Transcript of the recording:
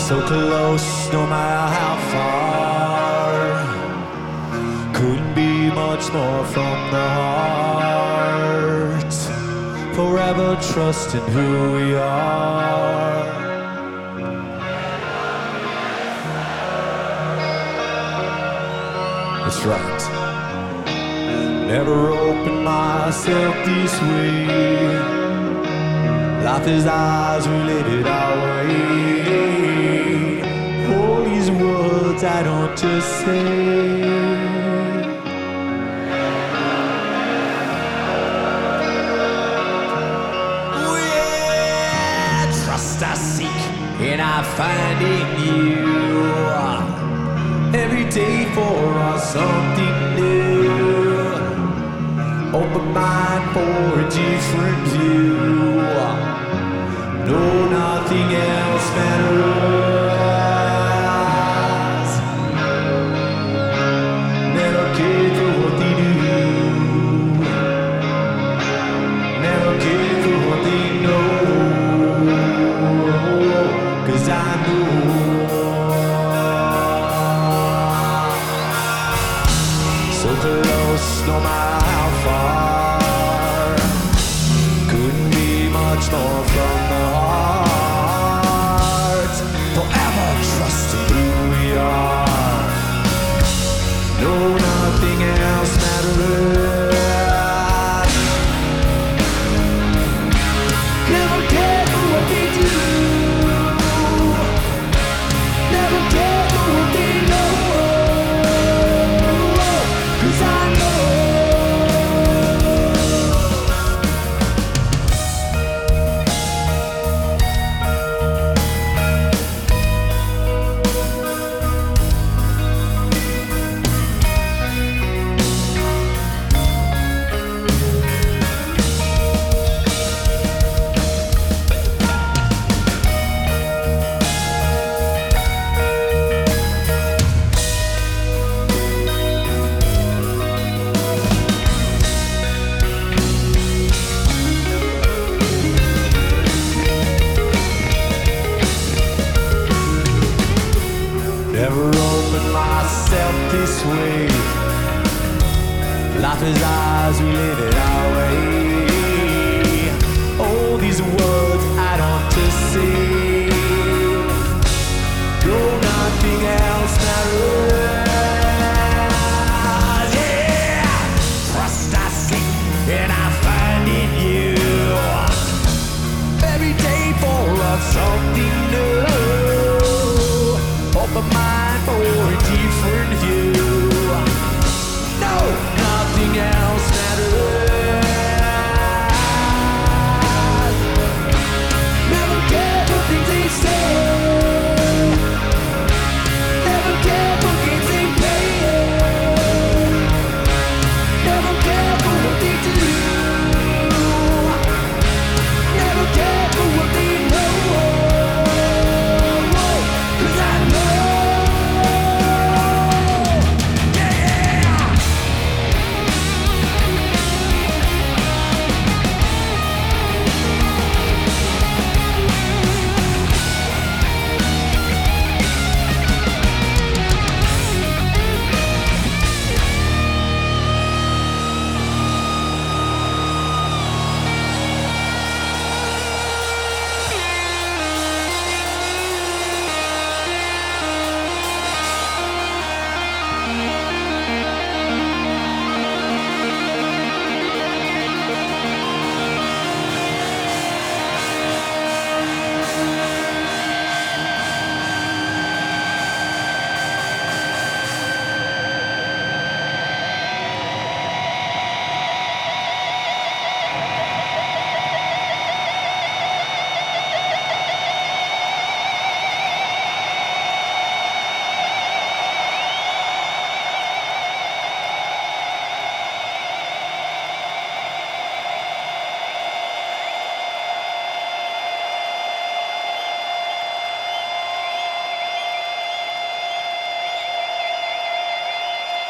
So close, no matter how far. Couldn't be much more from the heart. Forever trusting who we are. That's right. Never opened myself this way. Life is ours, we live it our way. All these words I don't just say. Oh yeah, trust I seek and I find in you. Every day for us something new. Open mind for a different view. No, nothing else matters. Never care for what they do. Never care for what they know. 'Cause I know. So close, no matter how far. Couldn't be much more from the heart. Forever trusting who we are. No, nothing else matters. Never care for what they do. Never care for what they know. 'Cause I know. Never opened myself this way. Life is ours, we live it our way. All these words I don't just say. Go